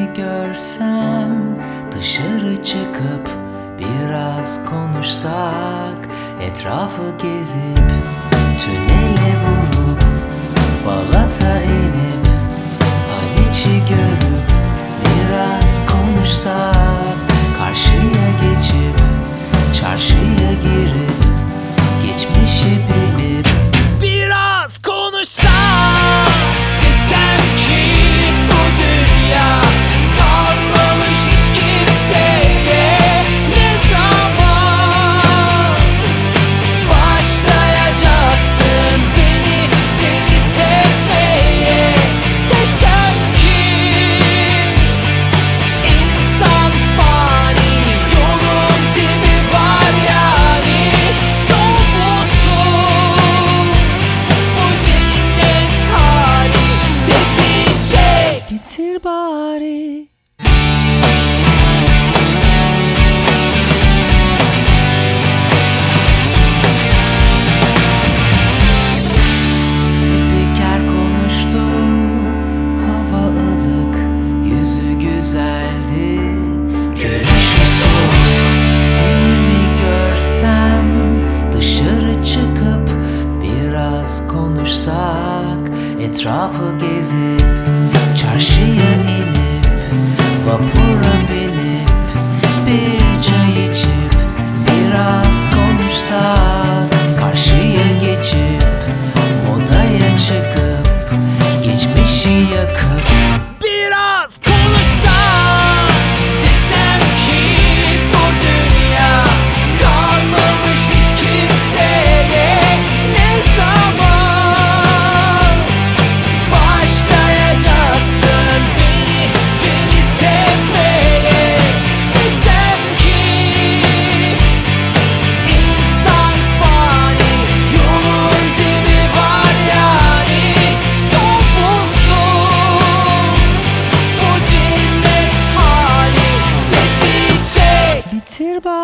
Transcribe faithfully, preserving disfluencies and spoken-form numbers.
mi görsem, dışarı çıkıp biraz konuşsak, etrafı gezip tünele vurup Balat'a inip Haliç'i görüp biraz konuşsak, karşıya geçip çarşıya girip geçmişi bilip biraz konuşsak, desem ki bu dünya kalmamış hiç kimseye. Ne zaman başlayacaksın beni, beni sevmeye? Desem ki insan fani, yolun dibi var yani. Son bulsun bu cennet hali dediğince, bitir bari. Spiker konuştu, hava ılık, yüzü güzeldi, görüşü soğuk. Seni mi görsem, dışarı çıkıp biraz konuşsak, etrafı gezip çarşıya inip vapura binip bir çay içip biraz konuşsak, karşıya geçip odaya çıkıp geçmişi yakıp biraz konuşsak, desem ki bu dünya kalmamış hiç kimseye. Ne zaman başlayacaksın beni, beni sevmeye? Desem ki insan fani, yolun dibi var yani. Son bulsun bu cennet hali dediğince, bitir bari.